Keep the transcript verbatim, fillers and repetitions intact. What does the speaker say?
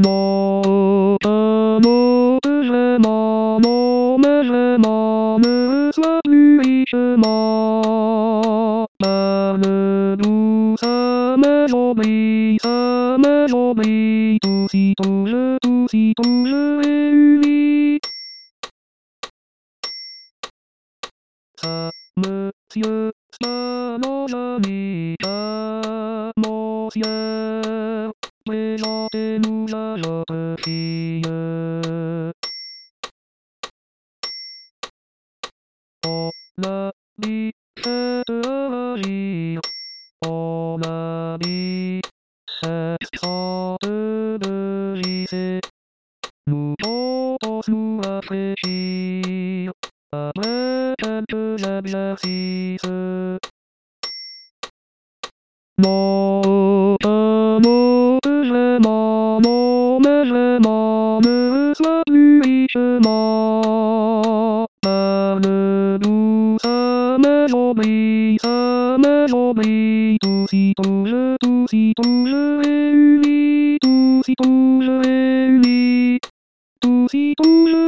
Notamment que je m'en mais je m'en ne sois plus richement. Parle doux, ça me j'oublie, ça me j'oublie, tout sitôt je, tout sitôt je réunis. Ça, monsieur, ça mon joli, ça, monsieur, présentez-nous à votre fille. On a dit, faites agir, on a dit, cette sorte de lycée, nous comptons nous rafraîchir, après quelques exercices. Notamment que je m'en mais je m'en ne sois plus richement. Parle doux, ça me j'oublie, ça me j'oublie, tout sitôt je, tout sitôt je réunis, tout sitôt je réunis, tout sitôt je